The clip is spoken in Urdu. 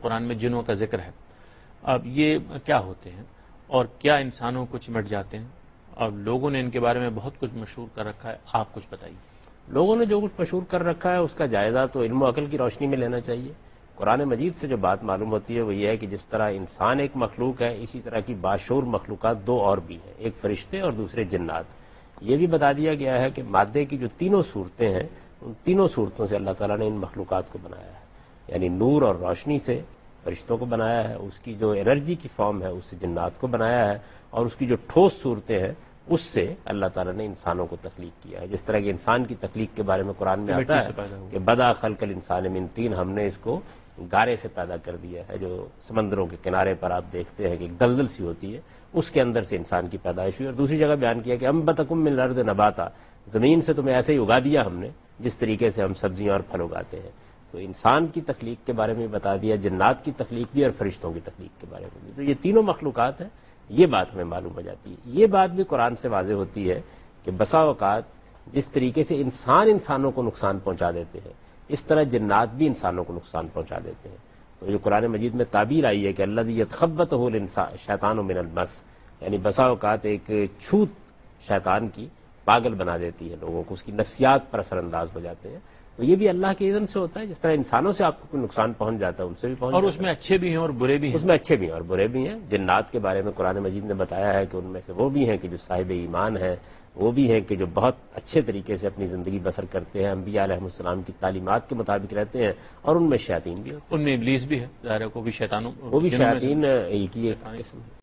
قرآن میں جنوں کا ذکر ہے، اب یہ کیا ہوتے ہیں اور کیا انسانوں کو چمٹ جاتے ہیں؟ اور لوگوں نے ان کے بارے میں بہت کچھ مشہور کر رکھا ہے، آپ کچھ بتائیے۔ لوگوں نے جو کچھ مشہور کر رکھا ہے اس کا جائزہ تو علم و عقل کی روشنی میں لینا چاہیے۔ قرآن مجید سے جو بات معلوم ہوتی ہے وہ یہ ہے کہ جس طرح انسان ایک مخلوق ہے، اسی طرح کی باشعور مخلوقات دو اور بھی ہیں، ایک فرشتے اور دوسرے جنات۔ یہ بھی بتا دیا گیا ہے کہ مادے کی جو تینوں صورتیں ہیں، ان تینوں صورتوں سے اللہ تعالیٰ نے ان مخلوقات کو بنایا ہے، یعنی نور اور روشنی سے فرشتوں کو بنایا ہے، اس کی جو انرجی کی فارم ہے اس سے جنات کو بنایا ہے، اور اس کی جو ٹھوس صورتیں ہیں اس سے اللہ تعالیٰ نے انسانوں کو تخلیق کیا ہے۔ جس طرح کہ انسان کی تخلیق کے بارے میں قرآن میں آتا ہے کہ بدا خلق الانسان من طین، ہم نے اس کو گارے سے پیدا کر دیا ہے، جو سمندروں کے کنارے پر آپ دیکھتے ہیں کہ ایک دلدل سی ہوتی ہے، اس کے اندر سے انسان کی پیدائش ہوئی۔ اور دوسری جگہ بیان کیا کہ انبتکم من الارض نباتا، زمین سے تمہیں ایسے ہی اگا دیا ہم نے جس طریقے سے ہم سبزیاں اور پھل اگاتے ہیں۔ تو انسان کی تخلیق کے بارے میں بتا دیا، جنات کی تخلیق بھی اور فرشتوں کی تخلیق کے بارے میں بھی۔ تو یہ تینوں مخلوقات ہیں، یہ بات ہمیں معلوم ہو جاتی ہے۔ یہ بات بھی قرآن سے واضح ہوتی ہے کہ بسا اوقات جس طریقے سے انسانوں کو نقصان پہنچا دیتے ہیں، اس طرح جنات بھی انسانوں کو نقصان پہنچا دیتے ہیں۔ تو جو قرآن مجید میں تعبیر آئی ہے کہ الذی یتخبطہ الشیطان من المس، یعنی بسا اوقات ایک چھوت شیطان کی پاگل بنا دیتی ہے لوگوں کو، اس کی نفسیات پر اثر انداز ہو جاتے ہیں۔ تو یہ بھی اللہ کے اذن سے ہوتا ہے، جس طرح انسانوں سے آپ کو کوئی نقصان پہنچ جاتا ہے ان سے بھی پہنچ اور جاتا اس میں اچھے بھی ہیں اور برے بھی ہیں۔ اس میں اچھے بھی ہیں اور برے بھی ہیں۔ جنات کے بارے میں قرآن مجید نے بتایا ہے کہ ان میں سے وہ بھی ہیں کہ جو صاحب ایمان ہیں، وہ بھی ہیں کہ جو بہت اچھے طریقے سے اپنی زندگی بسر کرتے ہیں، انبیاء علیہ السلام کی تعلیمات کے مطابق رہتے ہیں، اور ان میں شیاطین بھی ہوتے ہیں۔ ان میں ابلیس بھی ہے، ظاہر ہے، وہ بھی شیطانوں، وہ بھی شیاطین کی ایک قسم ہے۔